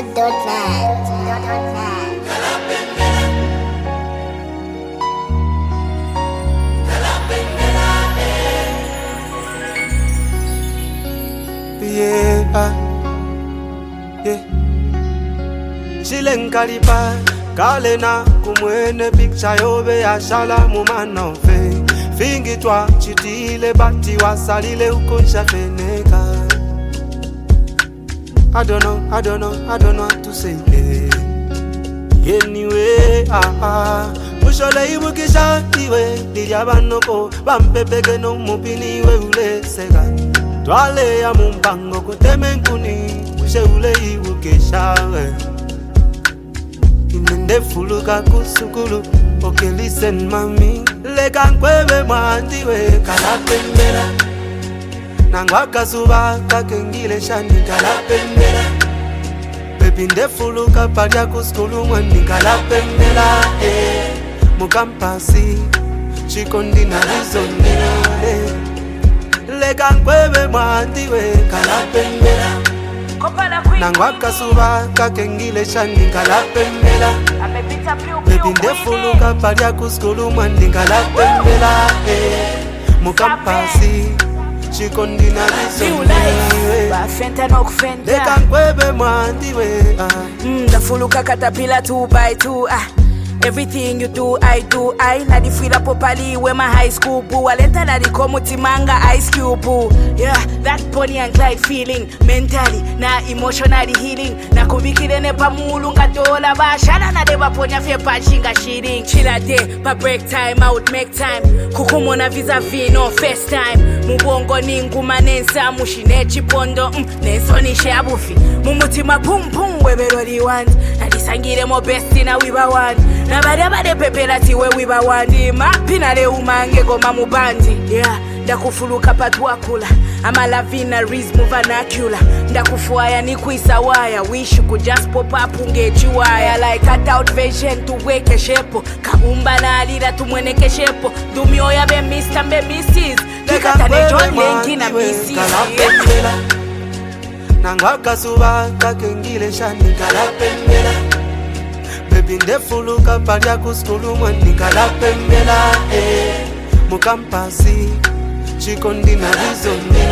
Zedbud.net. Yeah. Chilling Kalipa, Kalena, Kumwene, picture yobe ya shala mumano fe. Fingi twa chitile bati wasalile ukuncha feneka. I don't know what to say. Anyway, Mushole ibukisha iwe, Niriabanoko, Bampepeke no mupini we ule sega. Twale ya mumpango kutemenkuni, Musheule ibukisha we. Inende fuluka kusukulu, okay listen mami. Leka nkwebe mwandiwe, kalapembera. Nangwaka suba kakengile shani kalapembera. Baby ndefuluka paria kuskulu mwani kalapembera. Mukampasi chikondi na rizoni. Leka nkwebe mwandiwe kalapembera. Nangwaka suba kakengile shani kalapembera. Baby ndefuluka paria kuskulu mwani kalapembera. Mukampasi chikondi na rizoni. Bafenta no kufenta Leka nkwebe mwandiwe. Ndafuluka katapila 2x2 Everything you do, I do. I na di feel up properly when my high school boo. Alenta na di komuti manga Ice Cube boo. Yeah, that Bonnie and Clyde feeling. Mentally, na emotionally healing. Na kubikile ne pa mulunga dola ba. Shala na deba ponya fe pa chinga shitting. Chila day, pa break time, I would make time. Kukumo na vis-a-vis, no first time. Mubongo ni nguma nensa, mushine chipondo. Nenso ni shabufi. Mumutima pum pum, webero di want. Na disangire mo besti na wiba want. Nabade pepera tiwe wiba wandi. Mapina le umange goma mubandi. Yeah, ndakufuluka patwakula. Ama lavina rizmu vernacular. Ndakufuaya ni kuisawaya. Wish you could just pop up ungejuaya. Like cut out vision tuweke shepo. Kaumba na alira tumweneke shepo. Dumio ya be Mr. be Mrs. Nikatane join lengi na Mrs. Nangwaka suba kakengile shani kalapembera. Baby ndefuluka paria kuskulu mwani kalapembera. Mukampasi chikondi na rizoni.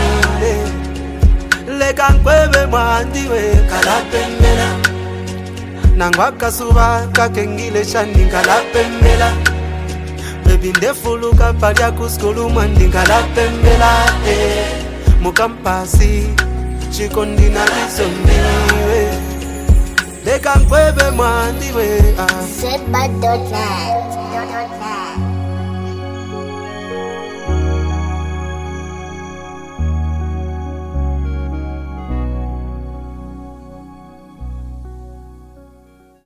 Leka nkwebe mwandiwe kalapembera. Nangwaka suba kakengile shani kalapembera. Baby ndefuluka paria kuskulu mwani kalapembera. Mukampasi chikondi na rizoni. Leka nkwebe mwandiwe Zedbud.net.